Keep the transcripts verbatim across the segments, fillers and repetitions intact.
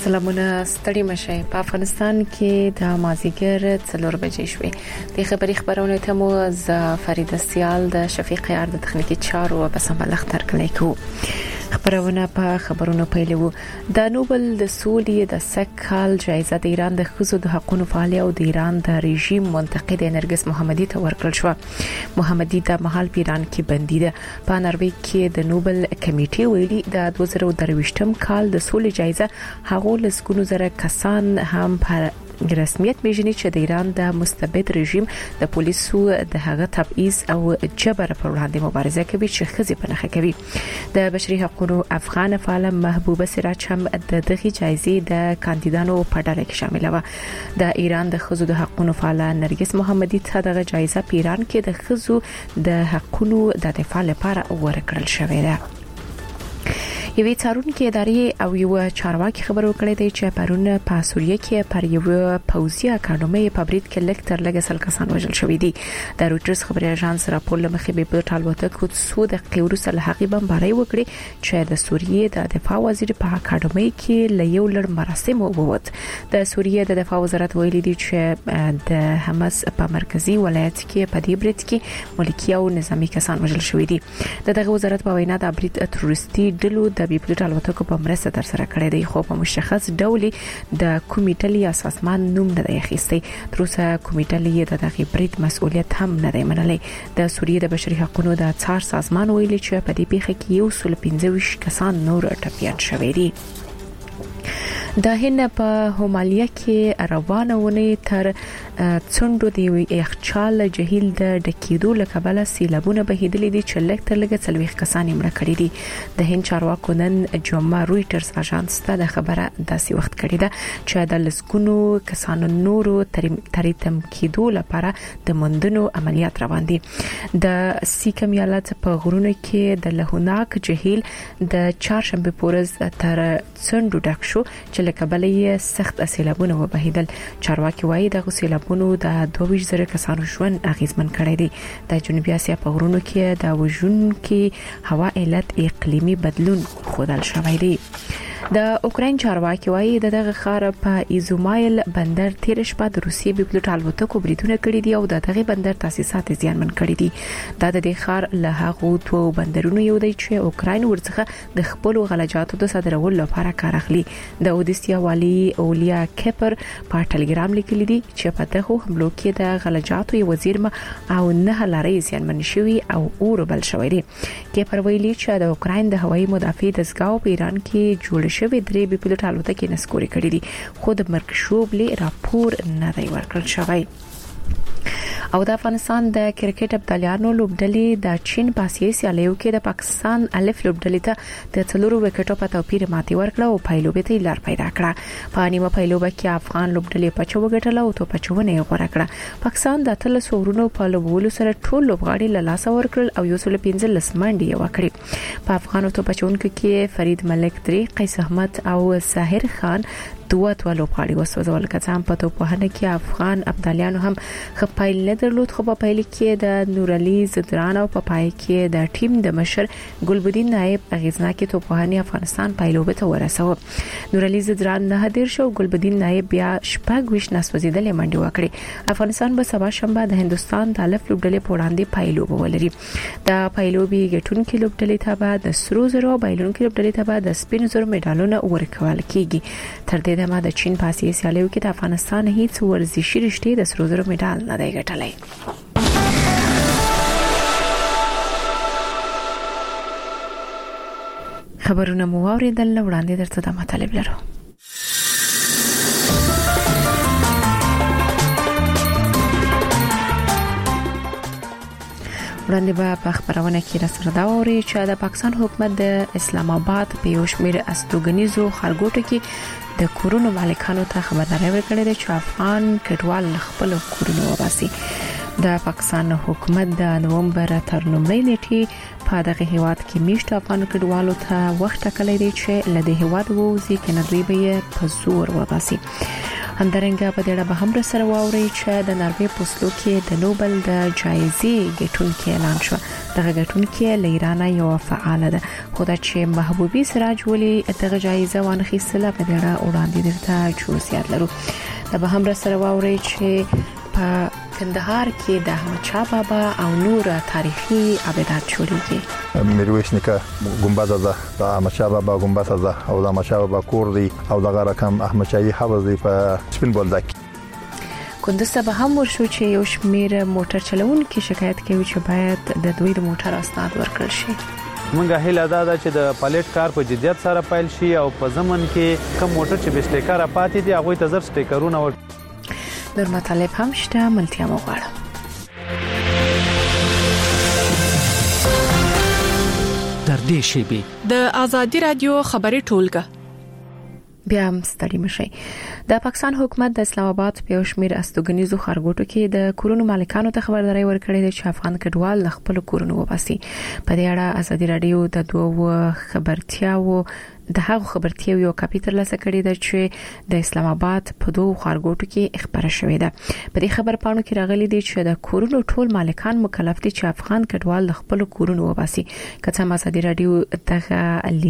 سلامونه ستړي مشه په افغانستان کې د مازیګر څلور بجې شوې د خبري خبرونه ته مو ز فرید سیال د شفیق یار د تخنیکی چارو په سمبل اختر کړی کو خبرونه په خبرونو پیلو د نوبل د سولې د سکهال جایزه د ایران د خزو د حقوقو فعال او د ایران د رژیم منتقد نرګس محمدي ته ورکړل شو. محمدي د محل ایران کې بندي ده. په نروژ کې د نوبل کمیټې ویلي د دوه زره درویشتم کال د سولې جایزه هغه لسګونو زره کسان هم په رسمیت میژني چې د ایران د مستبد رژیم د پولیسو د هغه تبعیض او جبر پر وړاندې مبارزه کوي چې خزي په نخښه کوي. د بشري حقوقو افغان فعال محبوبه سراج هم د دغه جایزې د کاندیدانو په ډله کې شامل و. د ایران د خزو د حقوقو فعال نرګس محمدي ته دغه جایزه په ایران کې د خزو د حقوقو د دفاع لپاره ورکړل شوې ده. یوې څارونکو ادارې او یو چارواکي خبرو کړې دی چې پرون په سوریه کې پر یو پوځي اکاډمي په برید کې لکټر لګسل کسان وژل شوې دي. د روټرز خبري اژانس راپور لمخې به په ټالوته کې څو د قیروس له حقي بمباري وکړي چې د سوریه د دفاع وزیر په اکاډمي کې له یو لړ مراسم ووت. د سوریه د دفاع وزارت ویلي دی چې د حماس په مرکزی ولایت کې په دې برید کې ملکی او نظامی کسان وژل شوې دي. دغه وزارت په وینا د برید تروریستي ډلو د بي پلوټ الوتکو په مرسته تر سره کړی دی خو په مشخص ډول د کومیټلي اساسمان نوم نه دی اخیستی. تر اوسه کومیټلي د دغه برید مسؤلیت هم نه دی منلی. د سوریه د بشري حقوقو د څار سازمان ویلي چې په دې پیښه کې یو سل پنځه ویشت کسان نور ټپيان شوي دي. د هند په همالیه کې روانونه تر څنډو دی یخچال جهیل د ډکیدو لکبله سیلابونه بهیدلې دي چې لکټر لګ څلويخ کسان مړه کړي دي. د هند چارواکو نن جمعه رويټرز اژانس ته د خبره داسې وخت کړی ده چې د لسګونو کسانو نورو تریتم کېدو لپاره د مندونو عملیات روان دي. د سیکم ایالت په غرونو کې د لهوناک جهیل د چهارشنبه پورز تر څنډو ډک شو چې لکبله یې سخت سیلابونه وبهیدل. چارواکي وایي د سیلاب نو د دوه ویشت زره کسانو ژوند اغیزمن کړی دی. د جنوبي اسیا په غرونو کې د وژونکو هوا علت اقلیمي بدلون خودل شوی دی. د اوکرين چارواکي وایي دغه خار په ایزومایل بندر تیر شپه د روسیې بي پلوټ الوتکو بریدونه کړی دي او دغه بندر تاسیسات زیانمن کړی دي. دا د دې خار له هغه دوه بندرونو یو دی چې اوکرين ورڅخه د خپل غلجاتو د صادرولو لپاره کار اخلي. د اودیسیا والی اولیا کپر په ټلګرام لیکلی دی چې په دغه حملو کې د غلجاتو یو وزیر او نه لاري زیانمن شوی او اور بل شوی دی. کپر ویلي چې د اوکرين د هوایي مدافع دستګاو په ایران کې جوړ شوی درې بي پلوټ الوتکې نسکوري کړې دي خو د مرګ شوبلي راپور نه دی ورکړل شوی. او د افغانستان د کرکټ ابطالیانو لوبډلې د چین په آسیایي سیالیو کې د پاکستان الف لوبډلې ته د څلورو وکټو په توپیر ماتې ورکړه او پایلوبې ته لار پیدا کړه. په نیمه پایلوبه کې افغان لوبډلې په چو وګټله او تو په چونه یې غوړه کړه. پاکستان د اتل سورونو په لوبولو سره ټول لوبغاړي له لاس ورکړل او یو سل پنځه لس منډي وکړي. په افغانو تو په چونکو کې فرید ملک درې قیس احمد او ساحر خان دوه دوه لوبغاړي وسوځول. کڅام په توپخانه کې افغان ابطالیانو هم خپایل نه درلود خو په پایل کې د نور علي زدران او په پای کې د ټیم د مشر ګلبدین نائب اغیزناکي توپخانه افغانستان پایلوبه ته ورساو. نور علي زدران نه هدیر شو ګلبدین نائب بیا شپږ ویش نسوځیدل منډي وکړي. افغانستان به سبا شنبه د هندستان د الف لوبډلې په وړاندې پایلوبه ولري. د پایلوبي ګټونکو لوبډلې ته به د سرو زرو بایلونکو لوبډلې ته به د سپین زرو میډالونه ورکول کیږي. تر دې دمه د چین په آسیایي سیالیو کې د افغانستان هیڅ ورزشي رشتې د سرو زرو میډال نه دی ګټلی. خبرونه مو واوریدل وړاندې درته د مطالب لرو. وړاندې به په خبرونه کې رسره دا ووري چې د پاکستان حکومت د اسلام آباد په یو شمېر استوګنیزو خارګوټو کې د کورونو مالکانو ته خبرداري ورکړې ده چې افغان کډوال خپل کورونه وباسي. د پاکستان حکومت د نومبر تر لومړۍ نیټې په دغه هیواد کې میشت افغان کډوالو ته وخت ټاکلی دی چې له دې هیواد ووځي کنه دوی به په زور وباسي. همدارنګه په دې اړه به هم سره واوري چې د ناروې په اسلو کې د نوبل د جایزې ګټونکي اعلان شو. دغه ګټونکي له ایران یو فعال ده، خو دا چې محبوبي سراج ولي دغه جایزه وانخیستله په دې اړه وړاندې درته جزئیات لرو. دا به هم سره واوري چې په کندهار کې د احمد شاه بابا او نور تاریخي ابدات جوړیږي. میرویس نیکه ګمبد ده، د احمد شاه بابا ګمبد ده او د احمد شاه بابا کور دی او د رقم احمد شاهي حوض دی په سپین بولدک. کندز به هم ورشو چې یو شمیر موټر چلوونکي شکایت کوي چې باید د دوی د موټر اسناد ورکړل شي. مونږه هیله ده چې د پالیټ کار په جدیت سره پیل شي او په زمن کې کم موټر چې به سټیکر پاتې دي هغه ته زر سټیکرونه ور نور مطالب هم شته، ملتیا مو غواړم. در دې شیبه د ازادي رادیو خبري ټولګه بیا هم ستړي مشي. د پاکستان حکومت د اسلام آباد په شمیر استوګنیزو خارګوټو کې د کورونو مالکانو ته خبرداري ورکړې ده چې افغان کډوال خپل کورونو وباسي. په دې اړه ازادي رادیو د دوه خبرتیاو د هغه خبرتیاو یو کاپی تر لاسه کړی ده چې د اسلام آباد په دوه خارګوټو کې خبره شوې ده. په دې خبر پاڼو کې راغلي دي چې د کورونو ټول مالکان مکلف دي چې افغان کډوال خپل کورونو وباسي. کڅه ازادي رادیو دغه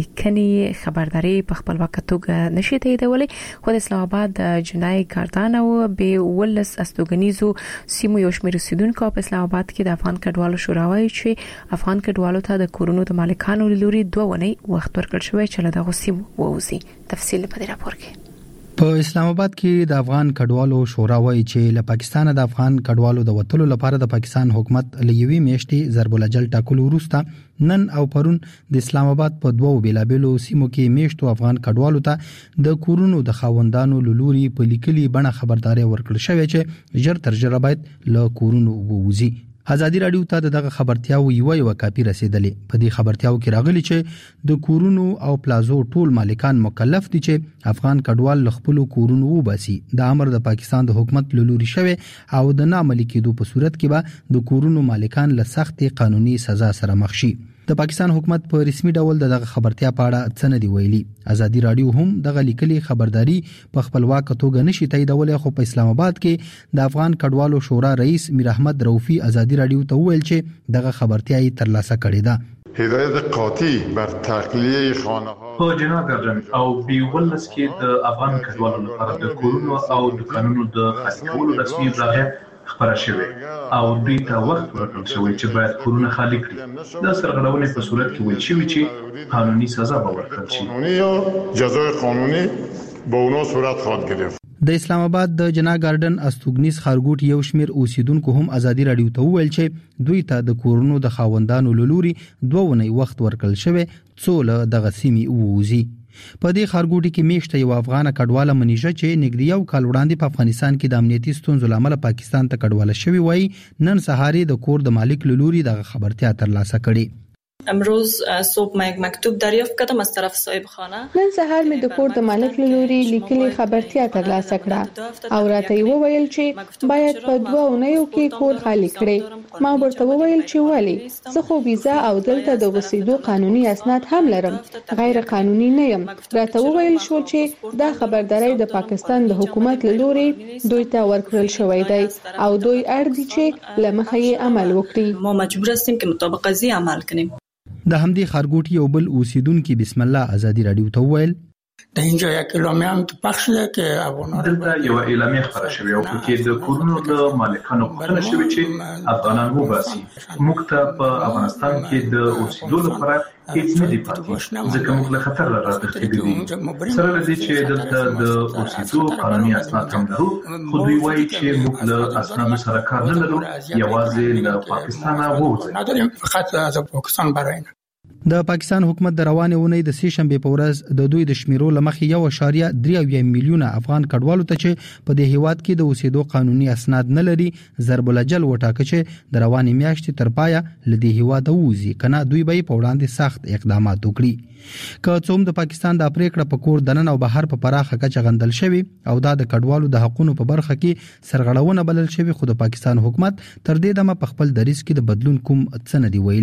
لیکنې خبرداري په خپل وخت توګه نشي تاییدولای، خو د اسلام آباد د جنای کارتان او به ولس استوګنیزو سیمو یو شمېر اوسیدونکو په اسلام آباد کې د افغان کډوالو شورا وايي چې افغان کډوالو ته د کورونو د مالکانو لوري دوه ونی وخت ورکړل شوی چې له غوسیم ووزي. تفصیل په دې راپور کې. په اسلام آباد کې د افغان کډوالو شورا وايي چې له پاکستان د افغان کډوالو د وټلو لپاره د پاکستان حکومت لوي میشتي ضرب الجل ټاکلو وروسته نن او پرون د اسلام آباد په دوو بیلابلو سیمو کې میشتو افغان کډوالو ته د کورونو د خاوندانو لوري په لیکلي بڼه خبرداري ورکړل شوې چې ژر تر ژره باید له کورونو ووزي. ازادي رادیو ته دغه خبرتیاو یو یو کاپی رسیدلې. په دې خبرتیاو کې راغلي چې د کورونو او پلازو ټول مالکان مکلف دي چې افغان کډوال خپل کورونو وباسي. د امر د پاکستان د حکومت لوري شوی او د نامعلي کېدو په صورت کې به د کورونو مالکان له سخت قانوني سزا سره مخ شي. د پاکستان حکومت په رسمي ډول دغه خبرتیا په اړه څه نه دی ویلي. ازادي رادیو هم دغه لیکلي خبرداري په خپلواک توګه نشي تاییدولای، خو په اسلام آباد کې د افغان کډوالو شورا رئیس میر احمد روفي ازادي رادیو ته ویل چې دغه خبرتیا یې ترلاسه کړې ده. هدایت قاطع بر تخلیه خانه‌ها په جناب ګردن او بیولس کې د افغان کډوالو لپاره د کورونو او دکانونو د خاص کولو رسمي اطلاع خبره شوه او دوی ته وخت ورکړل شوی چې باید کورونه خالی کړي. د سرغړونې په صورت کې ویل شوی چې قانوني سزا به ورکړل شي. قانوني یا جزای قانوني به اونها صورت خواهد گرفت. د اسلام آباد د جنا ګارډن استوګنیز خارګوټ یو شمیر اوسیدونکو هم ازادي رادیو ته ویل چې دوی ته د کورونو د خاوندانو لوري دوه ونی وخت ورکړل شوی څو له دغه سیمې ووزي. په دې خارګوټي کې میشته یو افغان کډواله منیژه چې نګدي یو کال وړاندې په افغانستان کې د امنیتي ستونزو لامل پاکستان ته کډواله شوی وای، نن سهار د کور د مالک لوري د خبرتیا ترلاسه کړي. امروز صبح ما یک مکتوب دریافت کردم از طرف صاحب خانه. نن سهار می د کور د مالک لوري لیکلي خبرتیا ترلاسه کړه او راته یې وویل چې باید په دوه اونیو کې کور خالی کړي. ما ورته وویل چې ولی زه خو ویزا او دلته د وسیدو قانوني اسناد هم لرم، غیر قانوني نه یم. راته وویل شو چې دا خبرداري د پاکستان د حکومت لوري دوی ته ورکړل شوې ده او دوی اړ دي چې لمخه یې عمل وکړي. ما مجبور هستیم که مطابق قضیه عمل کنیم. د همدې خارګوټي یو بل اوسیدونکو بسم الله ازادي رادیو ته ویل د اینجا یک اعلامیه هم پخش شده که افغانان دلته یو اعلامیه خبره شوې او پکې د کورونو د مالکانو غوښتنه شوې چې افغانان وباسي. موږ ته په افغانستان کې د اوسېدو لپاره هیڅ نه دی پاتې ځکه موږ له خطر راغلي دي. سره لدې چې دلته د اوسېدو قانوني اسناد هم لرو، خو دوی وایي چې موږ له اسنادو سره کار نه لرو، یوازې له پاکستان ووځو. نداریم، فقط از پاکستان برای د پاکستان حکومت د روانې ونې د سې شنبه په ورځ د دوی د شمیرو لمخې یو اشاریه درې میلیونه افغان کډوالو ته چې په دې هیواد کې د اوسېدو قانوني اسناد نه لري ضرب الجل وټاکه چې د روانې میاشتې تر پایه لدې هیواد ووزي، کنه دوی به په وړاندې سخت اقدامات وکړي. که څوم د پاکستان د پریکړه په کور دنن او بهر په پراخه کچه غندل شوی او دا د کډوالو د حقوقو په برخه کې سرغړونه بلل شوی، خو د پاکستان حکومت تر دې دمه په خپل دریځ کې د بدلون کوم څه نه دی ویلي.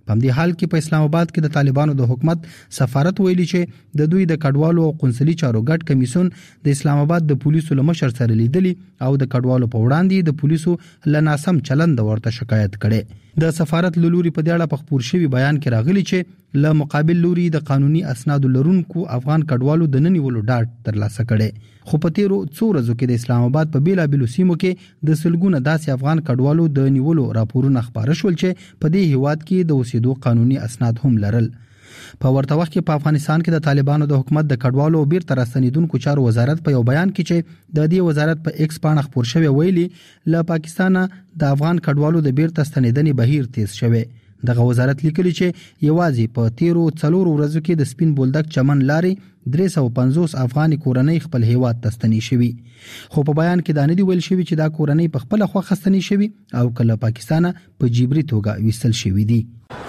په دې حال کې په اسلام آباد کې د طالبانو د حکومت سفارت ویلي چې د دوی د کډوالو او قونسلي چارو ګډ کمیسون د اسلام آباد د پولیسو لمشر سره لیدلی او د کډوالو په وړاندې د پولیسو لناسم چلند ورته شکایت کړي. د سفارت لوري په دې اړه په خبر شوی بیان کې راغلی چې له مقابل لوري د قانوني اسناد لرونکو افغان کډوالو د ننیولو ډاټ ترلاسه کړي. خو په تیرو څو ورځو کې د اسلام آباد په بیلابېلو سیمو کې د سلګونه داسې افغان کډوالو د نیولو راپورونه خبره شول چې په دې هیواد کې د اوسېدو قانوني اسناد هم لرل. په ورته وخت کې په افغانستان کې د طالبانو د حکومت د کډوالو او بیرته راستنیدونکو چارو وزارت په یو بیان کې چې د دې وزارت په ایکس باندې خبر شوی ویلي له پاکستان د افغان کډوالو د بیرته ستنیدنې بهیر تیز شوی. دغه وزارت لیکلی چې یوازې په تیرو څلور ورځو کې د سپین بولدک چمن لارې درې سوه او پنځوس افغاني کورنۍ خپل هیواد ته ستنې شوي. خو په بیان کې دا نه دی ویل شوی چې دا کورنۍ په خپل خوښه ستنې شوي او کله پاکستان په جبري توګه ویستل شوی دي.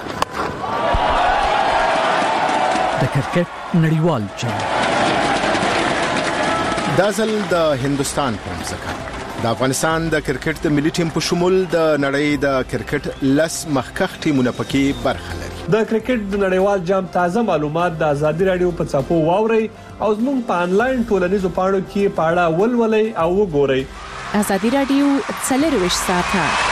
د کرکټ نړیوال جام دا ځل د هندستان په ځکه د افغانستان د کرکټ د ملي ټیم په شمول د نړۍ د کرکټ لس مخکخ ټیمونه پکې برخه لري. د کرکټ د نړیوال جام تازه معلومات د ازادي رادیو په صفحو واوري او زموږ په انلاین ټولنیزو پاڼو کې پاړه ولولئ او وګورئ. ازادي رادیو څلرویشت ساعته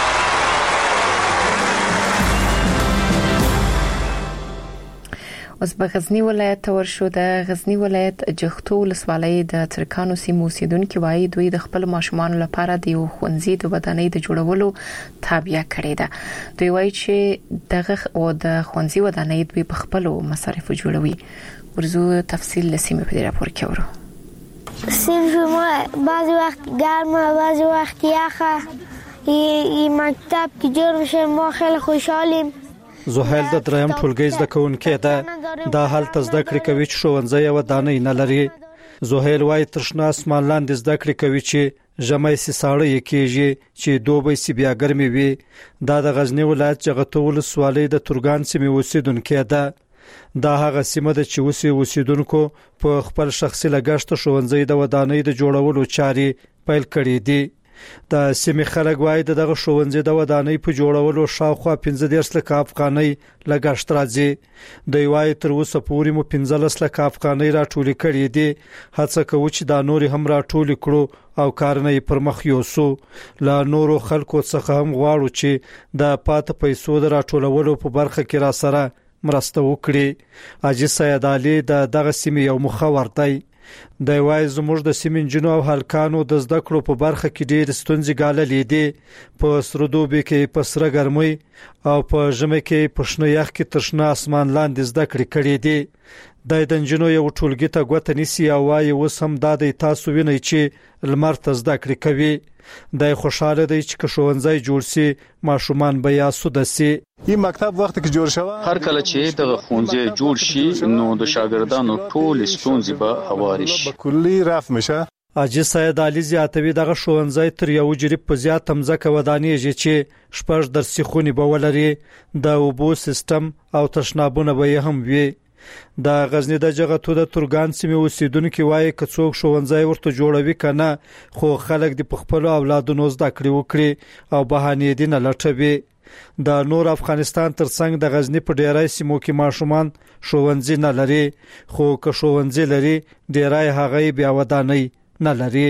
اوس په غزنی ولایت ورشو. د غزنی ولایت جغتو ولسوالۍ د ترکانو سیمو اوسیدونکو وایي دوی د خپل ماشومان لپاره د یو ښوونځي د ودانۍ د جوړولو تابع کړی ده. دوی وایي چې دغه او د ښوونځي ودانۍ دوی په خپل مصارف جوړوي. ورزو تفصیل لسیمه په راپور کې ورو. سیم شما بعضی وقت گرمه بعضی وقت یخه. این مکتب که جور میشه ما خیلی خوشحالیم. زهیل د دریم ټولګي زده کوونکې ده. دا هلته زده کړې کوي چې ښوونځی او ودانۍ نه لري. زهیل وايي ترشنا اسمان لاندې زده کړې کوي چې ژمی سي ساړه یې کېږي چې دوبی سي بیا ګرمي وي. دا د غزنی ولایت جغتو ولسوالۍ د ترګان سیمې اوسیدونکې ده. دا هغه سیمه ده چې اوسې اوسیدونکو په خپل شخصي لګښت ښوونځی د ودانۍ د جوړولو چارې پیل کړې دي. د سیمې خلک وایي دغه ښوونځي د ودانۍ په جوړولو شاوخوا پنځه دېرش لکه افغانۍ لګښت راځي. دوی وایي تر اوسه پورې مو پنځلس لکه افغانۍ راټولې کړې دي. هڅه کوو چې دا نور هم راټولې کړو او کارونه پر مخ یوسو. له نورو خلکو څخه هم غواړو چې د پات پیسو د راټولولو په برخه کې را سره مرسته وکړي. اجي سید علي د دغه سیمې یو مخور دی. د وای زموږ د سیمین جنو او هلکانو د زده کړو په برخه کې ډېر ستونزې ګاللې دي. په سردوبي کې په سره ګرمۍ او په ژمي کې په شنه یخ کې ترشنه اسمان لاندې زده کړې کړې دي. د دنجنو یو ټولګي ته غوته نسی او وای اوس هم د تاسو ویني چې لمر ته زده کړې کوي. د خوشاله دی چې ښوونځی جوړ سي ماشومان به یا سودسي. این مکتب وخت کې جوړ شوه هر کله چې د ښوونځی جوړ شي نو د شاګردانو ټول ستونزې به هواري شي. کلی رفع میشه. اجي سید علي زیاتوي دغه ښوونځی تر یو جریب په زیات تمځکه ودانېږي چې شپږ درسي خونې به ولري. د اوبو سیستم او تشنابونه به هم وي. د غزنی د جغتو د ترګان سیمې اوسیدونکو وایي که څوک ښوونځی ورته جوړوي کنه خو خلک د خپل اولادونو زده کړې وکړي او بهانې دي نه لټوي. د نور افغانستان ترڅنګ د غزنی په ډیرای سیمو کې ماشومان ښوونځي نه لري. خو که ښوونځي لري ډیرای هغه بیا ودانۍ نه لري.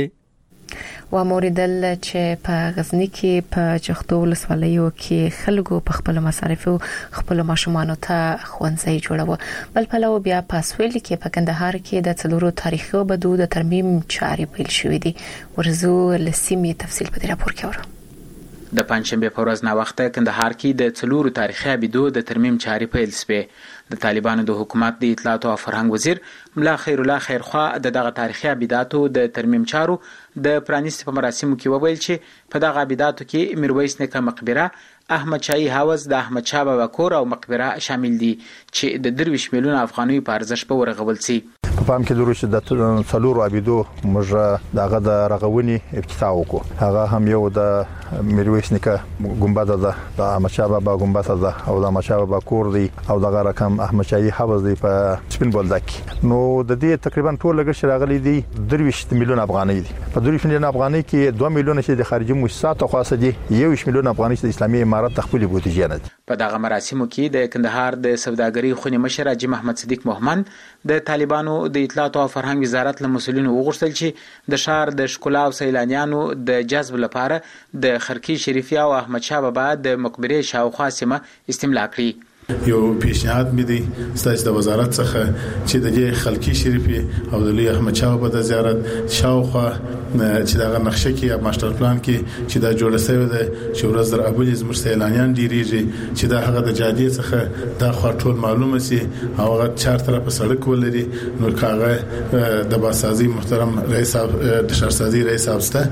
و موریدل چې په غزنی کې په جغتو ولسوالیو کې خلکو په خپل مصارف خپل ماشومان ته ښوونځي جوړو. بل پلو بیا په سویل کې په کندهار کې د څلورو تاریخي بدو د ترمیم چارې پیل شوې دي. ورزو لسیمه تفصیل په راپور کې ورو. د پنځشنبه په ورځ نا وخت کندهار کې د څلورو تاریخي بدو د ترمیم چارې پیل شوې. د طالبانو د حکومت د اطلاعات او فرهنګ وزیر ملا خیر الله خیرخوا د دغه تاریخي ابیداتو د ترمیم چارو د پرانیست په مراسمو کې وویل چې په دغه ابیداتو کې میرویس نیکه مقبره، احمد شاهي حوض، د احمد شاه بابا کور او مقبره شامل دي چې د درویش میلیون افغانۍ په ارزښت به ورغول شي. په پام کې دروش د څلورو ابیدو موږ دغه د رغونی افتتاح وکړو. هغه هم یو د میرویس نیکه ګمبد ده، د احمد شاه بابا ګمبد ده او د احمد شاه بابا کور دی او دغه رقم احمد شاهي حوض دی په سپین بولدک. نو د دې تقریبا ټول لګښت راغلي دي درویش میلیون افغانۍ دي. په درویش میلیون افغانۍ کې دوه میلیون چې د خارجي مؤسساتو خاصه دي، یو میلیون افغانۍ د اسلامي امارات خپل بودیجه نه. په دغه مراسمو کې د کندهار د سوداګرۍ خونې مشر حاجي محمد صدیق محمد د طالبانو د اطلاعات او فرهنګ وزارت له مسولینو وغوښتل چې د شهر د ښکلا او سیلانیانو د جذب لپاره د خرکی شریفي او احمد شاه بابا د مقبره شاوخوا سیمه استملاء کړي. یو پیشنهاد مې دی ستاسو د وزارت څخه چې د دې خلکی شریفي او د لوی احمد شاه بابا د زیارت شاوخوا چې دغه نقشه کې یا ماستر پلان کې چې دا جوړ شوی دی چې ورځ در ابل زموږ سیلانیان ډیریږي چې دا هغه د جادې څخه دا خو ټول معلومه سي او هغه چار طرفه سړک ولري نو کاغه د باسازي محترم رئیس د شهرسازي رئیس افسته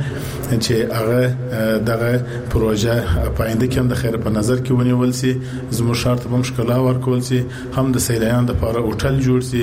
چې هغه دغه پروژه پاینده کې د خیر په نظر کې ونیول سي زموږ شرط مشکل ورکول سي هم د سیلانیانو لپاره هوټل جوړ سي.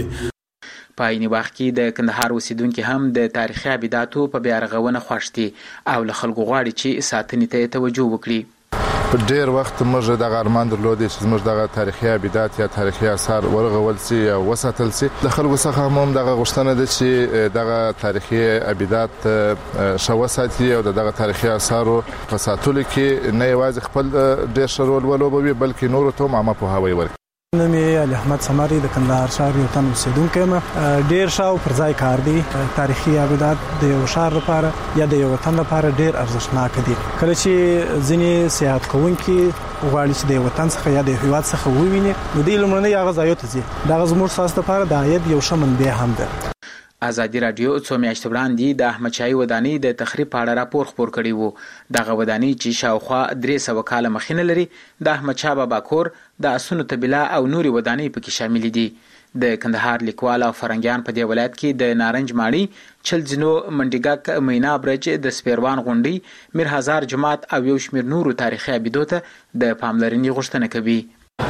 په عین وخت کې د کندهار اوسیدونکو هم د تاریخي ابداتو په بیا رغونه خوښتي او له خلکو غواړي چې ساتنې ته توجه وکړي. په ډیر وخت موږ د ارمان درلودې چې موږ دغه تاریخي ابدات یا تاریخي آثار ورغول سي او وساتل سي. د خلکو څخه هم دغه غوښتنه ده چې دغه تاریخي ابدات شو وساتي او دغه تاریخي آثار په ساتلو کې نه یوازې خپل ډیر شرول ولوبوي بلکې نور ته عامه په هوای ورکړي. نومي علي احمد سماري د کندهار شهر یو تن اوسیدونکی یم. ډیر شاو پر ځای کار دی. تاریخي ابدات د یو شهر لپاره یا د یو وطن لپاره ډیر ارزښتناک دي. کله چې ځینې سیاحت کوونکي غواړي چې د وطن څخه یا د هیواد څخه وویني نو د لمړنۍ هغه ځایو ته ځي. دغه زموږ ساس لپاره د عاید یو ښه منبع هم ده. ازادي رادیو څو میاشتې وړاندې د احمد شاهي ودانۍ د تخریب په اړه راپور خپور کړی وو. دغه ودانۍ چې شاوخوا درې سوه کاله مخینه لري د احمد شاه بابا کور د اسونو طبیله او نوري ودانۍ پکې شامل دي. د کندهار لیکوال او فرنګیان په دې ولایت کې د نارنج ماڼۍ، چلځنو، منډیګک، مینا برج، د سپیروان غونډۍ، میر هزار جماعت او یو شمېر نورو تاریخي ابدو ته د پاملرنې غوښتنه کوي.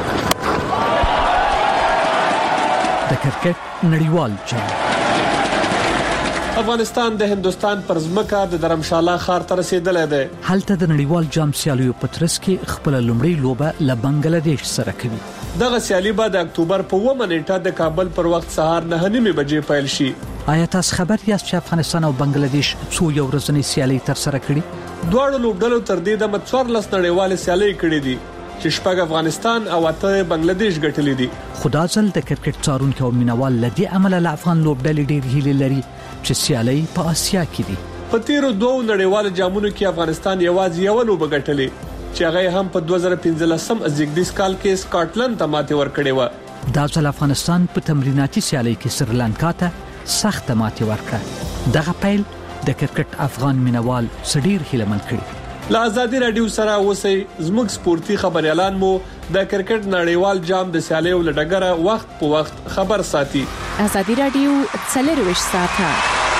د کرکټ نړیوال جام افغانستان د هندستان پر ځمکه د درمشاله ښار ته رسیدلی دی. هلته د نړیوال جام سیالیو په ترڅ کې خپل لومړی لوبه له بنگلاديش سره کوي. دغه سیالي به د اکتوبر په اوومه نیټه د کابل پر وخت سهار نه نیمې بجې پیل شي. آیا تاسو خبر یاست چې افغانستان او بنگلاديش څو یو ورځنۍ سیالي تر سره کړي؟ دواړو لوبډلو تر دې دمه څوارلس نړیوالې سیالۍ کړې دي چې شپږ افغانستان او اته بنگلاديش ګټلې دي. خدا ځل د کرکټ څارونکو او مینوال لدی عمل له افغان لوبډلې ډېر هیله لري چې سیالي په آسیا کې دي. په تیرو دوه نړیوالو جامونو کې افغانستان یوازې یو لوبه ګټلې چې هغه هم په دوه زره پنځلسم زیږدیز کال کې سکاټلند ته ماتې ورکړې و. دا ځل افغانستان په تمریناتي سیالي کې سریلانکا ته سخت ماتې ورکړه. دغه پیل د کرکټ افغان مینوال سړیر هیلمن کړي. له ازادي رادیو سره اوسئ. زموږ سپورتي خبريالان مو د کرکټ نړیوال جام د سیالیو لډګره وخت په وخت خبر ساتي. ازادي رادیو څلرویشت ساعته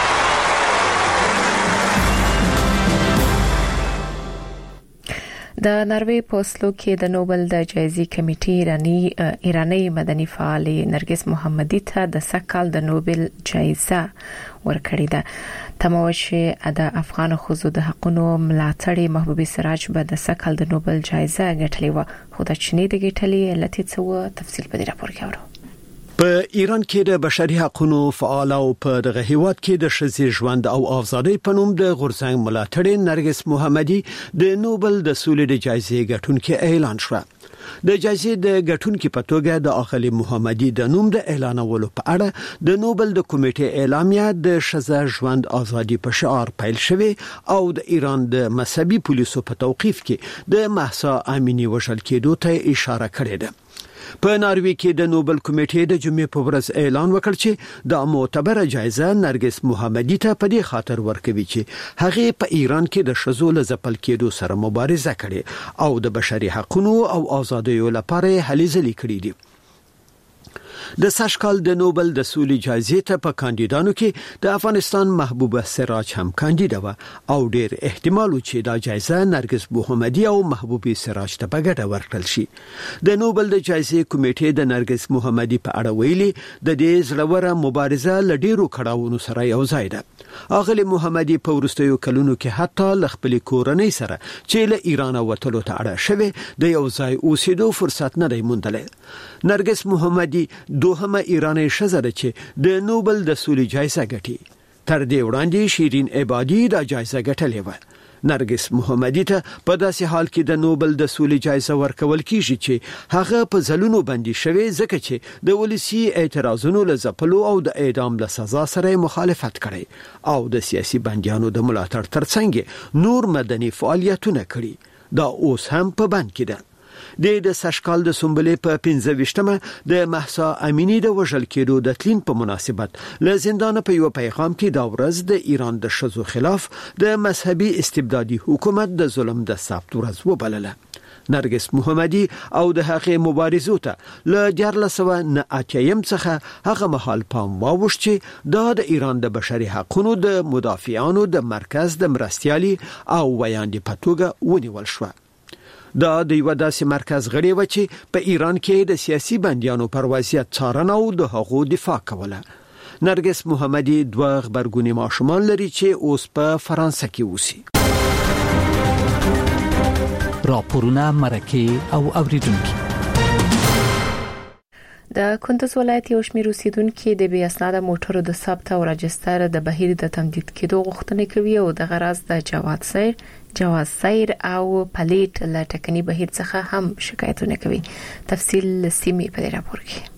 د ناروې په اسلو کې د نوبل د جایزې کمیټې ایرانی ایرانی مدني فعال نرګس محمدي ته د سکهال د نوبل جایزه ورکړې ده. تموشه د افغان خوځو د حقوقو ملاتړي محبوبي سراج به د سکهال د نوبل جایزه ګټلې و. خو د چینی د ګټلې علت څه تفصیل په دې راپور کې اورو. په ایران کې د بشري حقوقو فعال او په دغه هیواد کې د ښځې ژوند او آزادۍ په نوم د غورځنګ ملاتړي نرګس محمدي د نوبل د سولې د جایزې ګټونکو اعلان شو. د جایزې د ګټونکو په توګه د اخلي محمدي د نوم د اعلانولو په اړه د نوبل د کمیټې اعلامیه د ښځې ژوند آزادي په شعار پیل شوه او د ایران د مذهبي پولیسو په توقيف کې د مهسا امینی وشل کېدو ته اشاره کړې ده. په ناروې کې د نوبل کمیټې د جمعې په ورځ اعلان وکړ چې د معتبره جایزه نرګس محمدي ته په دې خاطر ورکوي چې هغه په ایران کې د شذو له ځپل کېدو سره مبارزه کړې او د بشري حقوقو او آزادیو لپاره هلې ځلې کړې دي. د سشکال د نوبل د سولې جایزې ته په کاندیدانو کې د افغانستان محبوبه سراج هم کاندیدا و او ډېر احتمال و چې دا جایزه نرګس محمدي او محبوبي سراج ته په ګډه ورکړل شي. د نوبل د جایزې کمیټې د نرګس محمدي په اړه ویلي د دې زړوره مبارزه ل ډیرو کړهونو سره یو ځای ده. اغلی محمدي په ورستیو کلونو کې حتی ل خپل کورنۍ سره چې له ایران وتلو ته اړه شوه د یو ځای اوسېدو فرصت نه دی موندلی. نرګس محمدي دوهمه ایرانی ښځه ده چې د نوبل د سولې جایزه ګټي. تر دې وړاندې شیرین عبادي د جایزه ګټلې و. نرګس محمدي ته په داسې حال کې د نوبل د سولې جایزه ورکول کیږي چې هغه په ځلونو باندې شوی ځکه چې د ولسی اعتراضونو له ځپلو او د اعدام له سزا سره مخالفت کړي او د سیاسي بندیانو د ملاتړ ترڅنګ نور مدني فعالیتونه کړي دا اوس هم په بند کې ده. د د سشکال د سنبلې په پنځه ویشتمه د مهسا امینی د وژل کېدو د تلین په مناسبت له زندان په یو پیغام کې دا ورځ د ایران د ښځو خلاف د مذهبي استبدادي حکومت د ظلم د ثبت ورځ وبلله. نرګس محمدي او د هغې مبارزو ته له دیارلس سوه نه اتیایم څخه هغه مهال پام واوښت چې دا د ایران د بشري حقونو د مدافعانو د مرکز د مرستیالي او ویاندې په توګه ونیول شوه. دا د یو داسې مرکز غړي و چې په ایران کې د سیاسي بندیانو پر وضعیت څارنه او د هغو دفاع کوله. نرګس محمدي دوه خبرګوني ماشومان لري چې اوس په فرانسه کې اوسي. راپورونه مرکه او اوریدونکو. د کندز ولایت یو شمېر اوسیدونکو د بې اسناده موټرو د ثبت او راجستر د بهیر د تمدید کېدو غوښتنه کوي او د غرض د جواز سیر جواز سیر او پلیټ له ټکني بهیر څخه هم شکایتونه کوي. تفصیل سیمې په راپور کې.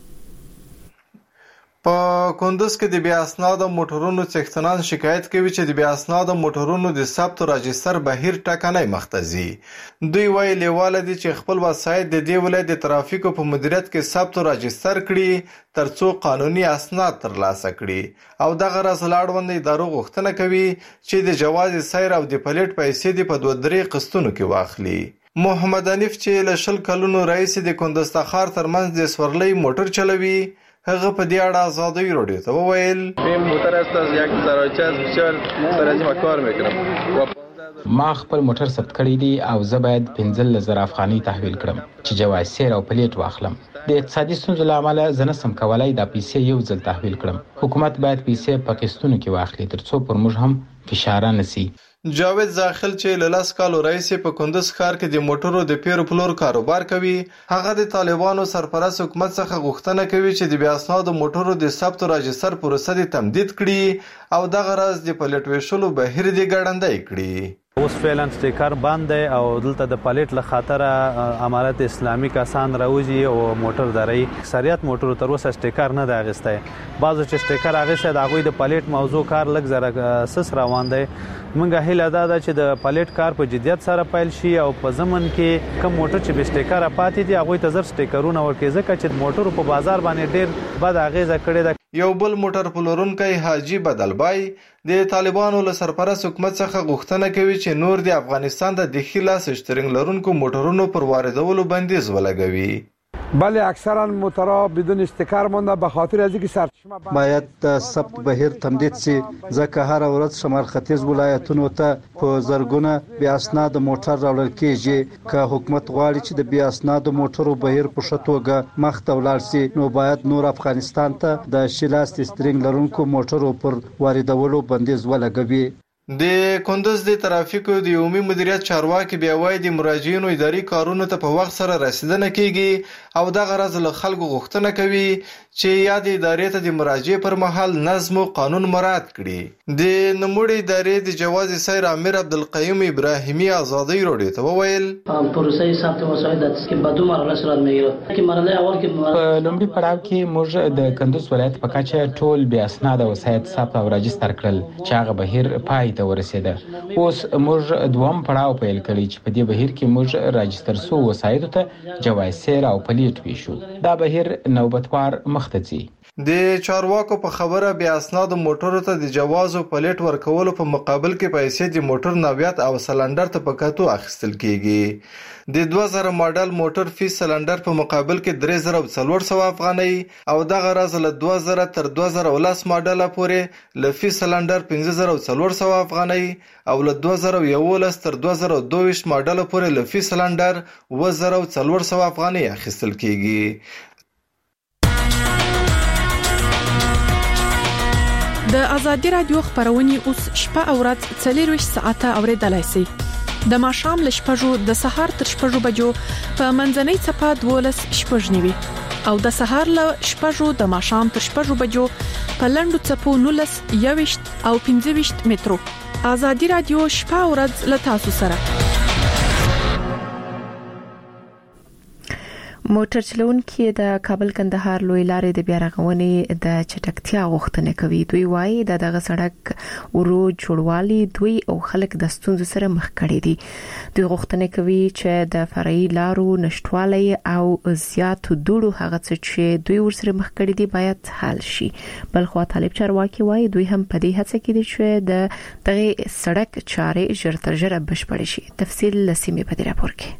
په کندز کې د بې اسناده موټرونو څښتنان شکایت کوي چې د بې اسناده موټرونو د ثبت او راجستر بهیر ټکنی مختزي. دوی وايي لیواله دي چې خپل وسایط د دې ولایت د ترافیکو په مدیریت کې ثبت او راجستر کړي ترڅو قانوني اسناد ترلاسه کړي او دغه غرض لاړوند ادارو غوښتنه کوي چې د جواز سیر او د پلیټ پیسې د په دوه درې قسطونو کې واخلي. محمد حنیف چې له شل کلونو رئیس د کندز تخار ترمنځ د سورلۍ موټر چلوي هغه په دې اړه آزادۍ رادیو ته وویل این موټر است از یک سراچه از بسیار سرازی کار میکنم. ما خپل موټر ثبت کړی دی او زه باید پنځلس زره افغانۍ تحویل کړم چې جواز سیر او پلیټ واخلم. د اقتصادي ستونزو له امله زه نسم کولای دا پیسې یو ځل تحویل کړم. حکومت باید پیسې په قسطونو کې واخلي ترڅو پر موږ هم فشار نه سي. جاوید زاخل چې له لاس کالو رئیس په کندز ښار کې د موټرو د پیرو پلور کاروبار کوي هغه د طالبانو سرپرست حکومت څخه غوښتنه کوي چې د بې اسنادو موټرو د ثبت او راجستر پروسه د تمدید کړي او دغه راز د پلیټ ویشلو بهیر د ګړندۍ کړي. اوس فعلا سټیکر بند دی او دلته د پلیټ له خاطره امارت اسلامي کسان راوځي او موټر درای اکثریت موټرو تر اوسه سټیکر نه دی اغستی. بعضو چې سټیکر اغستی د هغوی د پلیټ موضوع کار لږ زره سس روان دی. موږ هیله دا ده چې د پلیټ کار په جدیت سره پیل شي او په ضمن کې کوم موټر چې به سټیکر پاتې دي هغوی ته زر سټیکرونه ورکړي ځکه چې موټر په بازار باندې ډیر بد اغیزه کړې ده. یو بل موټر پلورونکی حاجی بدلبای د طالبانو له سرپرست حکومت څخه غوښتنه کوي چې نور د افغانستان د داخلي لاس شترنګ لرونکو موټرونو پر واردولو بندیز ولګوي. بله اکثرا موتورا بدون استیکر مونده به خاطر از اینکه سرچشمه باید د ثبت بهیر تمدید شي ځکه هر ورځ شمال ختیځ ولایتونو ته په زرګونه بې اسناده موټر راوړل کیږي. که حکومت غواړي چې د بې اسناده موټرو بهیر په ښه توګه مخ ته ولاړ شي نو باید نور افغانستان ته د شیلاس سترینګ لرونکو موټرو پر واردولو بندیز ولګوي. د کندز د ترافیکو د عمومي مدیریت چارواکي بیا وايي د مراجعینو اداري کارونو ته په وخت سره رسیدنه کیږي او دغه غرض له خلکو غوښتنه کوي چې یاد ادارې ته د مراجعه پر مهال نظم او قانون مراعات کړي. د نموړي ادارې د جواز سیر امیر عبدالقیوم ابراهیمی آزادۍ رادیو ته وویل پروسه ثبت وسایل د تسکیب بدو مرحله صورت میگیره که مرحله اول کې په لومړي پړاو کې موږ د کندز ولایت په کچه ټول بې اسناده وسایل ثبت او راجستر کړل چې هغه بهیر پای ته ورسېده. اوس موږ دوم پړاو پیل کړی چې په دې بهیر کې موږ راجستر سو وسایلو ته جواز سیر او پلیټ ویشو. دا بهیر نوبتوار مخته ځي. د چارواکو په خبره بې اسنادو موټرو ته د جواز او پلیټ ورکولو په مقابل کې پیسې د موټر نوعیت او سلندر ته په کتو اخیستل کیږي. د دوه زره ماډل موټر فی سلندر په مقابل کې درې زره څلور سوه افغانۍ او دغه راز له دوه زره تر دوه زره ولس ماډل پورې له فی سلندر پنځه زره څلور سوه افغانۍ او له دوه زره یولس تر دوه زره دوه ویشت ماډل پورې له فی سلندر اووه زره څلور سوه افغانۍ اخیستل کیږي. د ازادي رادیو خبرونه اوس شپه او ورځ څلور ساعته اوریدلای شئ. د ماښام له شپږو د سهار تر شپږو بجو په منځنۍ څپه دولس شپږ نیوي او د سهار له شپږو د ماښام تر شپږو بجو په لنډو څپو نولس یويشت او پنځه ویشت مترو ازادي رادیو شپه او ورځ له تاسو سره. موټر چلونکي د کابل کندهار لوی لارې د بیا رغونې د چټکتیا غوښتنه کوي. دوی وایي د دغه سړک ورو جوړوالي دوی او خلک د ستونزو سره مخ کړي دي. دوی غوښتنه کوي چې د فرعي لارو نشټوالي او زیات دوړو هغه څه چې دوی ورسره مخ کړي دي باید حل شي. بلخو طالب چارواکي وایي دوی هم په دې هڅه کې دي چې د دغه سړک چارې ژر تر ژره بشپړ شي. تفصیل لسیمه په دې راپور کې.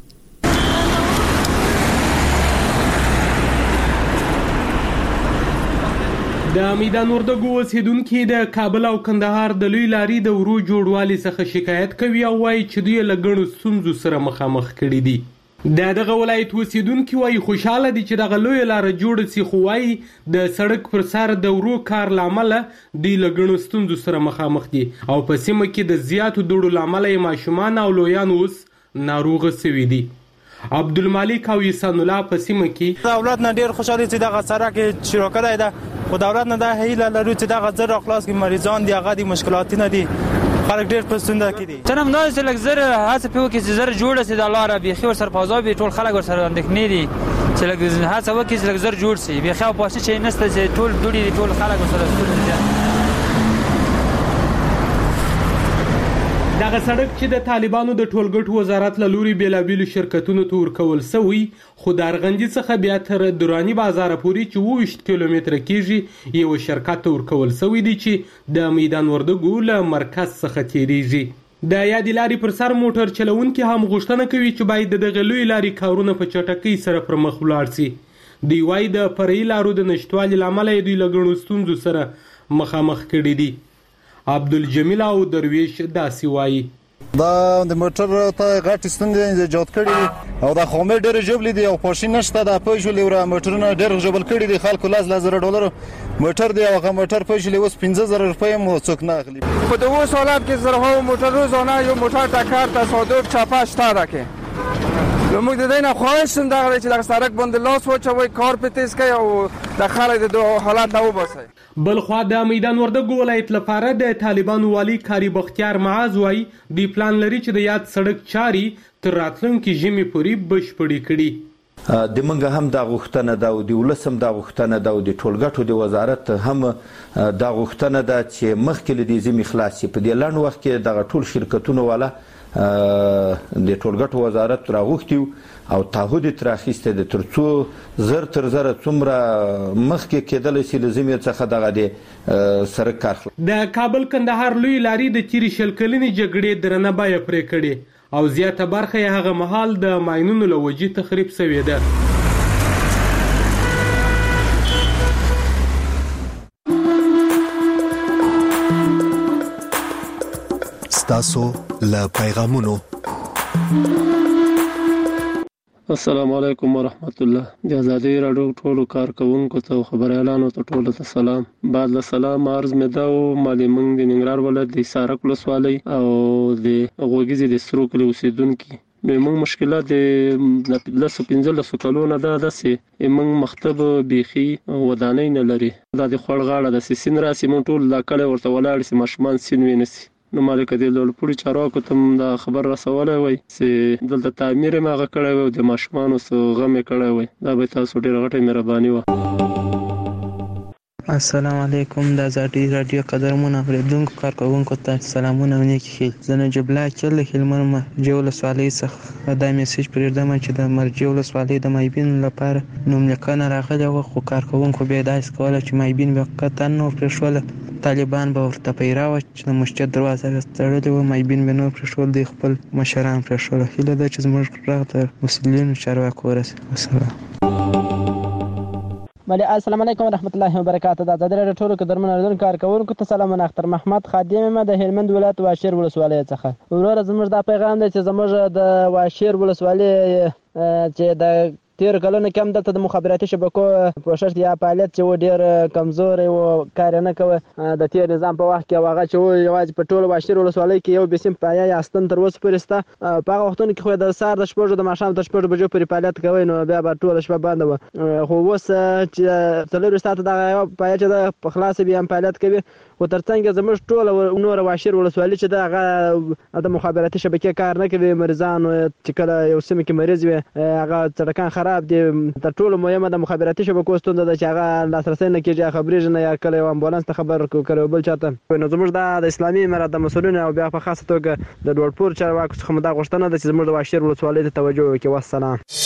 د میدان وردګو اوسیدونکو د کابل او کندهار د لوی لاري د ورو جوړوالي څخه شکایت کوي او وايي چې دوی له ګڼو ستونزو سره مخامخ کړي دي. د دغه ولایت اوسیدونکو وايي خوشاله دي چې دغه لوی لار جوړ شي، خو وايي د سړک پر سر د ورو کار لامل دوی له ګڼو ستونزو سره مخامخ دي او په سیمه کې د زیاتو دوړو لامل یې ماشومان او لویان اوس ناروغ شوي دي. عبدالمالک او یسان الله په سیمه کې دولت نه ډیر خوشاله چې دغه سړک شروع کړی ده، خو دولت نه د هیله لري چې دغه زر خلاص کې مریضان دي، هغه د مشکلات نه دي، خلک ډیر پسنده کړي. چنم نه چې لږ زر هڅه پیو کې چې زر جوړ شي د لاره به خو سر پازا به ټول خلک ور سره اندکنې دي چې لږ هڅه وکړي چې لږ زر جوړ شي به خو پاسه چې نسته چې ټول دوړي ټول خلک ور سره ستونزه. دغه سړک چې د طالبانو د ټولګټو وزارت له لوري بیلابیلو شرکتونو ته ورکول شوی، خو د ارغندې څخه بیا تر درانی بازار پورې چې اووه کیلومتره کېږي یو شرکت ته ورکول شوی دی چې د میدان وردګو له مرکز څخه تیریږي. د یادې لارې پر سر موټر چلونکي هم غوښتنه کوي چې باید د دغه لوی لارې کارونه په چټکۍ سره پر مخ ولاړ شي. دوی وایي د فرعي لارو د نشتوالي له امله دوی له ګڼو ستونزو سره مخامخ کړي دي. عبدالجمیل او درویش داسې وایي دا د موټر ته غټ ستونزې ایجاد کړي او د خامې ډېر جوړې دي او پاشین نشته، د پېښو لور موټرونه ډېر جوړ کړي دي، خلکو لاس لزر ډالر موټر دی او هغه موټر پېښې له اوس پنځه زره روپۍ مو څوک نه اخلي. په دغه حالت کې زرهاو موټر روزانه یو موټر ټکر تصادف چاپه شته راکې. نو موږ د دې نه خواهش کوم دا چې د سړک باندې لاس واچوي، کار په تیز کوي او د خلک د حالت نه وباسي. بلخوا د میدان وردګو ولایت لپاره د طالبانو والی کاری بختیار معاذ وایي دی پلان لري چې د یاد سړک چاري تر راتلونکي ژمي پورې بشپړې کړي. د منګه هم د غوښتنه ده او د ولسم د غوښتنه ده او د ټولګټو د وزارت هم د غوښتنه ده چې مخکې له دې ژمي خلاص شي. په دې لنډ وخت کې دغه ټول شرکتونه والا د ټولګټو وزارت راغوښتي او تعهد تر اخیسته د ترڅو زر تر زر څومره مخکې کېدل شي لزمي څخه دغه د سرک کار. د کابل کندهار لوی لاري د تیری شلکلنې جګړې درنه بای پرې کړي او زیاته برخه یې هغه مهال د ماینونو لوجې تخریب شوې ده. تاسو له پیغامونو. السلام علیکم ورحمت الله. د ازادي راډیو ټولو کارکونکو ته خبريالانو ته ټولو ته سلام. بعد له سلام عرض مې دا و مالي منګ د ننګرهار ولایت د سارک ولسوالۍ او د غوګیزي د سرو کلی اوسیدونکو نو موږ مشکلات د لسو پنځلسو کلونو دا داسې موږ مکتب بيخي ودانۍ نه لري. دا د خړ غاړه د سین راسي موږ ټول لا کله ورته ولاړ سي ماشومان سین وینسي. نو مالک دی له پوری چارواکو ته دا خبر رسولای وای چې دلته تعمیر ماغه کړی و د ماشومان سو غم کړی وای. دا به تاسو ډیره غټه مهرباني و. السلام علیکم. د ازادي رادیو قدرمن اوریدونکو کارکونکو ته سلامونه او نیکی خیر. زنه جبلا چل خلمرمه جول سوالي څخه دا میسج پرېدم چې د مرجول سوالي د مایبین لپاره نوم لیکنه راغلی و، خو کارکونکو به داس کوله چې مایبین وکړه نو پرشول طالبان به ورته پیراو چې د مسجد دروازه ستړلې و، مایبین به نو پرشول د خپل مشران پرشول. هله د چې زموږ راغ تر مسلمانانو چارواکو ورسه. والسلام. ملي السلام علیکم ورحمت الله وبرکاته. د ازادي راډیو ټولو کډرمن اردن کارکونکو ته سلام. اختر محمد خادم ما د هلمند ولایت واشیر ولسوالۍ څخه. ورور زموږ د پیغام دی چې زموږ د واشیر ولسوالۍ چې د تیر کلونه کم دلته د مخابراتي شبکو پروسس یا فعالیت چې ډیر کمزوري او کار نه کوي. د تیر نظام په وخت کې واغه چې یوازې په ټولو واشیر ولسوالۍ کې یو بسیم پایا یا استن تر اوسه پورې ستا په هغه وختونو کې خو د سار د شپږ د ماښام د شپږ بجو پورې فعالیت کوي، نو بیا به ټول شپه بند و. خو اوس چې څلور ساعت د پایا چې د خلاص بیا فعالیت کوي خو ترڅنګ زموږ ټول نور واشر ولسوالي چې دغه د مخابراتي شبکې کار نه کوي، مریضان چې کله یو سیمه کې مریض وي هغه سړکان خراب دي، تر ټولو مهمه د مخابراتي شبکو ستونزه ده چې هغه لاسرسی نه کېږي، خبرېږي نه، یا کله یو امبولانس ته خبر کړو بل چاته. نو زموږ د اسلامي امارت د مسؤلینو او بیا په خاصه توګه د ډوړپور چارواکو څخه مو دا غوښتنه ده چې زموږ د واشر ولسوالۍ ته توجه وکړي. والسلام.